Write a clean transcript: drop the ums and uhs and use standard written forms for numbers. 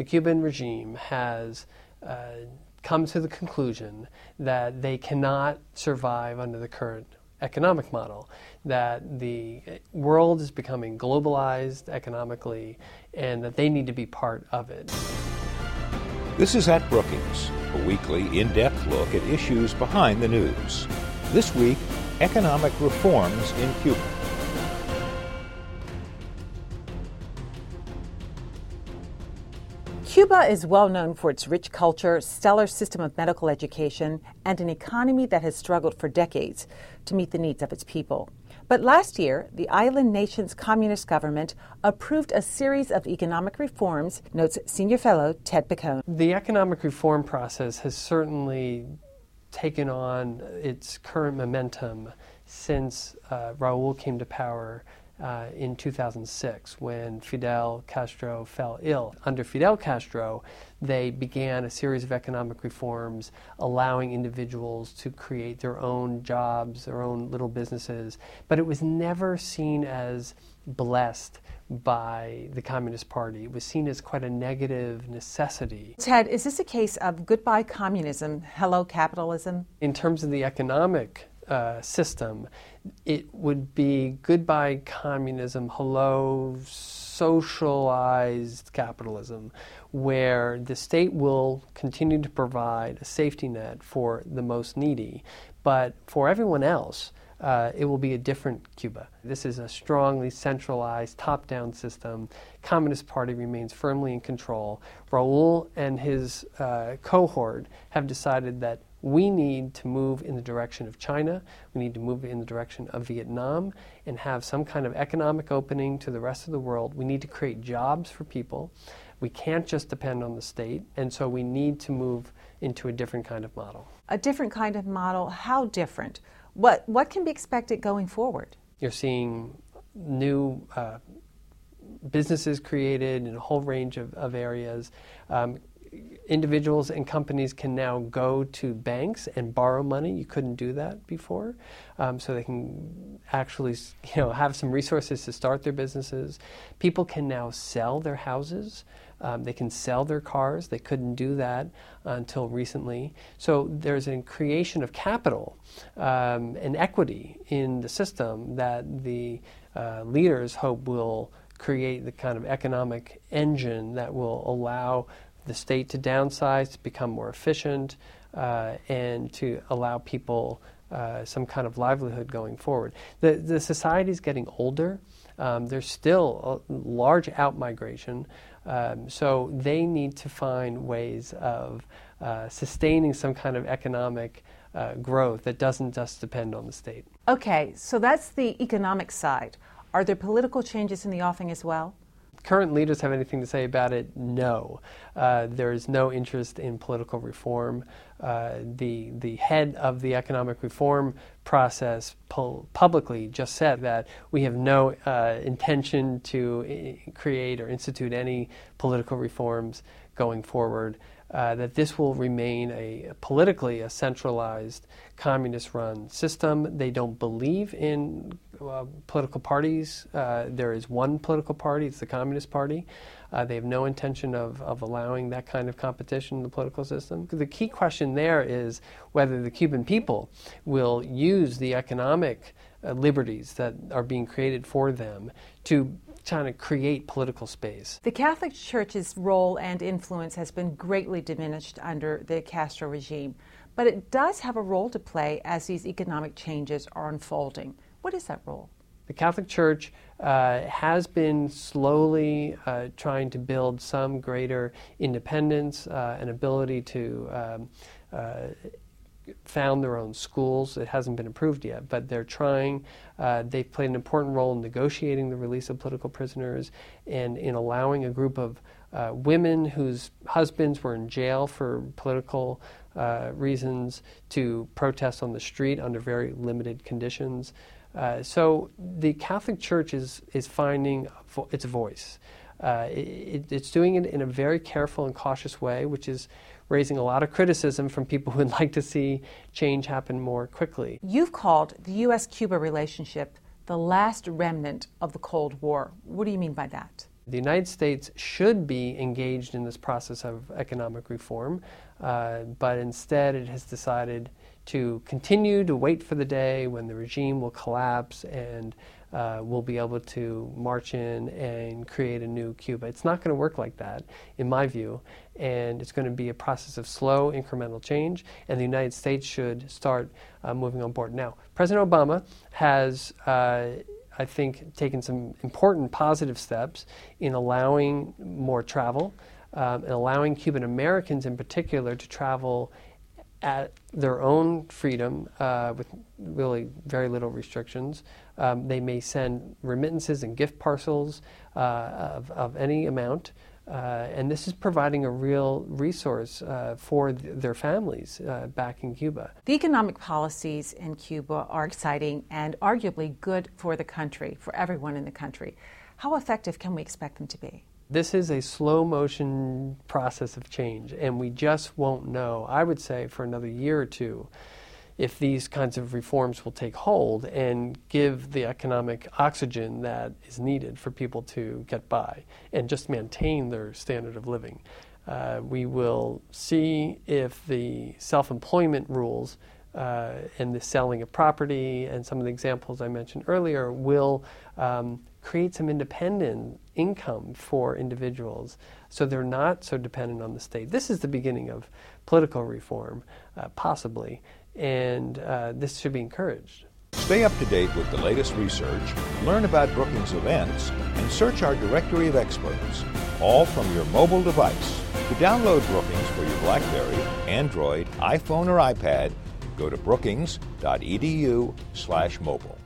the Cuban regime has come to the conclusion that they cannot survive under the current economic model, that the world is becoming globalized economically and that they need to be part of it. This is At Brookings, a weekly in-depth look at issues behind the news. This week, economic reforms in Cuba. Cuba is well known for its rich culture, stellar system of medical education, and an economy that has struggled for decades to meet the needs of its people. But last year, the island nation's communist government approved a series of economic reforms, notes senior fellow Ted Picone. The economic reform process has certainly taken on its current momentum since Raul came to power in 2006, when Fidel Castro fell ill. Under Fidel Castro, they began a series of economic reforms allowing individuals to create their own jobs, their own little businesses, but it was never seen as blessed by the Communist Party. It was seen as quite a negative necessity. Ted, is this a case of goodbye communism, hello capitalism? In terms of the economic system, it would be goodbye communism, hello socialized capitalism, where the state will continue to provide a safety net for the most needy, but for everyone else, it will be a different Cuba. This is a strongly centralized, top-down system. Communist Party remains firmly in control. Raul and his cohort have decided that we need to move in the direction of China, we need to move in the direction of Vietnam, and have some kind of economic opening to the rest of the world. We need to create jobs for people. We can't just depend on the state, and so we need to move into a different kind of model. A different kind of model? How different? What can be expected going forward? You're seeing new businesses created in a whole range of areas. Individuals and companies can now go to banks and borrow money. You couldn't do that before. So they can actually, have some resources to start their businesses. People can now sell their houses. They can sell their cars. They couldn't do that until recently. So there's a creation of capital and equity in the system that the leaders hope will create the kind of economic engine that will allow the state to downsize, to become more efficient, and to allow people some kind of livelihood going forward. The society is getting older. There's still a large out-migration, so they need to find ways of sustaining some kind of economic growth that doesn't just depend on the state. Okay, so that's the economic side. Are there political changes in the offing as well? Current leaders have anything to say about it? No. There is no interest in political reform. The head of the economic reform process publicly just said that we have no intention to create or institute any political reforms going forward, that this will remain politically a centralized communist-run system. They don't believe in political parties. There is one political party, it's the Communist Party. They have no intention of allowing that kind of competition in the political system. The key question there is whether the Cuban people will use the economic liberties that are being created for them to trying to create political space. The Catholic Church's role and influence has been greatly diminished under the Castro regime, but it does have a role to play as these economic changes are unfolding. What is that role? The Catholic Church has been slowly trying to build some greater independence and ability to found their own schools. It hasn't been approved yet, but they're trying. They've played an important role in negotiating the release of political prisoners and in allowing a group of women whose husbands were in jail for political reasons to protest on the street under very limited conditions. So the Catholic Church is finding its voice. It's doing it in a very careful and cautious way, which is raising a lot of criticism from people who would like to see change happen more quickly. You've called the U.S.-Cuba relationship the last remnant of the Cold War. What do you mean by that? The United States should be engaged in this process of economic reform, but instead it has decided to continue to wait for the day when the regime will collapse and we'll be able to march in and create a new Cuba. It's not going to work like that, in my view, and it's going to be a process of slow, incremental change, and the United States should start moving on board. Now, President Obama has I think, taken some important positive steps in allowing more travel and allowing Cuban Americans in particular to travel at their own freedom with really very little restrictions. They may send remittances and gift parcels of any amount. And this is providing a real resource for their families back in Cuba. The economic policies in Cuba are exciting and arguably good for the country, for everyone in the country. How effective can we expect them to be? This is a slow motion process of change, and we just won't know, I would say, for another year or two, if these kinds of reforms will take hold and give the economic oxygen that is needed for people to get by and just maintain their standard of living. We will see if the self-employment rules and the selling of property and some of the examples I mentioned earlier will create some independent income for individuals so they're not so dependent on the state. This is the beginning of political reform, possibly. And this should be encouraged. Stay up to date with the latest research, learn about Brookings events, and search our directory of experts, all from your mobile device. To download Brookings for your BlackBerry, Android, iPhone, or iPad, go to brookings.edu/mobile.